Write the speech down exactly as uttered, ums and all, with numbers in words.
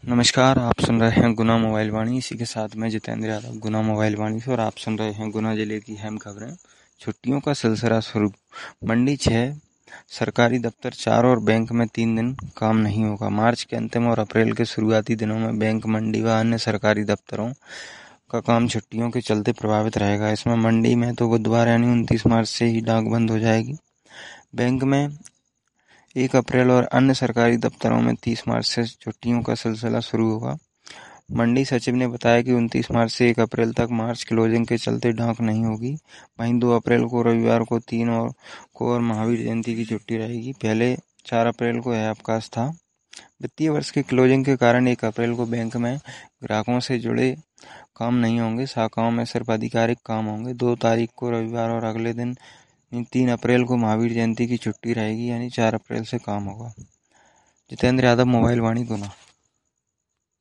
नमस्कार, आप सुन रहे हैं गुना मोबाइल वाणी। इसी के साथ में जितेंद्र यादव गुना मोबाइल वाणी से, और आप सुन रहे हैं गुना जिले की अहम खबरें। छुट्टियों का सिलसिला शुरू। मंडी छह, सरकारी दफ्तर चार और बैंक में तीन दिन काम नहीं होगा। मार्च के अंतिम और अप्रैल के शुरुआती दिनों में बैंक, मंडी व अन्य सरकारी दफ्तरों का काम छुट्टियों के चलते प्रभावित रहेगा। इसमें मंडी में तो बुधवार यानी उनतीस मार्च से ही डाक बंद हो जाएगी। बैंक में एक अप्रैल और अन्य सरकारी दफ्तरों में तीस मार्च से छुट्टियों का सिलसिला शुरू होगा। मंडी सचिव ने बताया कि उनतीस मार्च से एक अप्रैल तक मार्च क्लोजिंग के चलते डाक नहीं होगी। वहीं दो अप्रैल को रविवार को तीन और को और महावीर जयंती की छुट्टी रहेगी। पहले चार अप्रैल को यह अवकाश था। वित्तीय वर्ष की क्लोजिंग के कारण एक अप्रैल को बैंक में ग्राहकों से जुड़े काम नहीं होंगे। शाखाओं में सिर्फ आधिकारिक काम होंगे। दो तारीख को रविवार और अगले दिन तीन अप्रैल को महावीर जयंती की छुट्टी रहेगी, यानी चार अप्रैल से काम होगा। जितेंद्र यादव, मोबाइल वाणी, गुना।